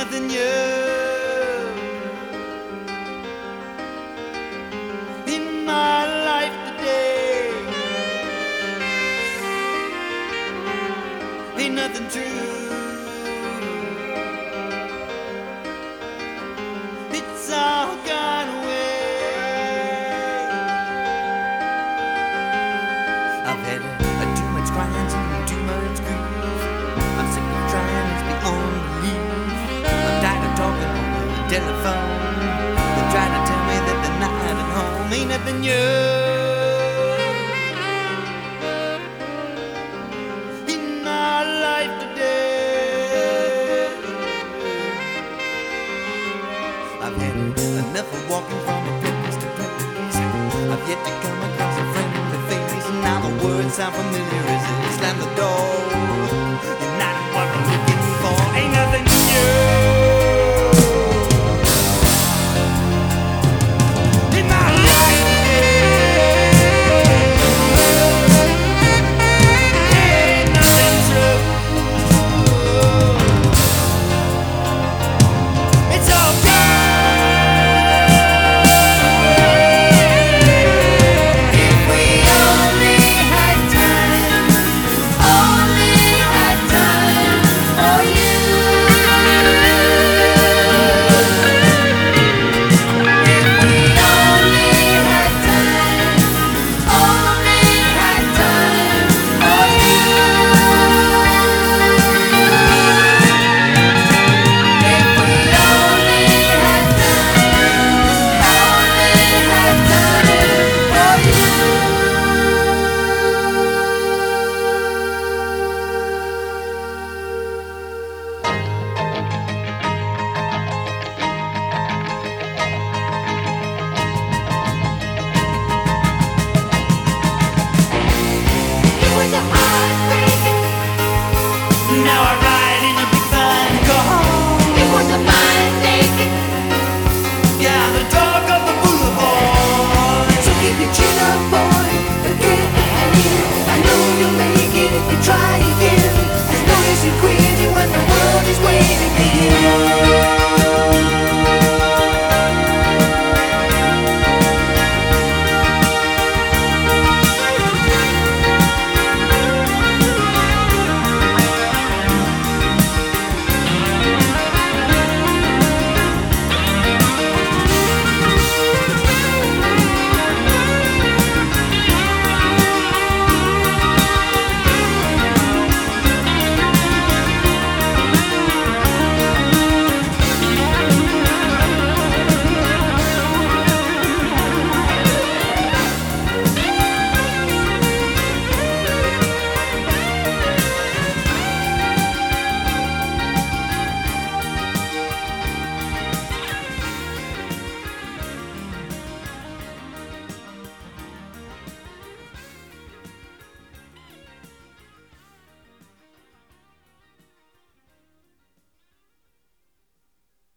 nothing new in my life today. Ain't nothing true. It's all gone away. I've had too much crying and too much grief. I'm sick of trying, it's beyond belief. I'm tired of talking on the telephone. They try to tell me that the night at home ain't nothing new in our life today. I've had enough of walking from a place to place. I've yet to come across a friendly face. And now the words sound familiar as it slam the door. You're not what I'm looking for. Ain't nothing new in my life today. Ain't nothing true. It's all gone. If we only had time for you. If we only had time for you. If we only had time for you. It was a hard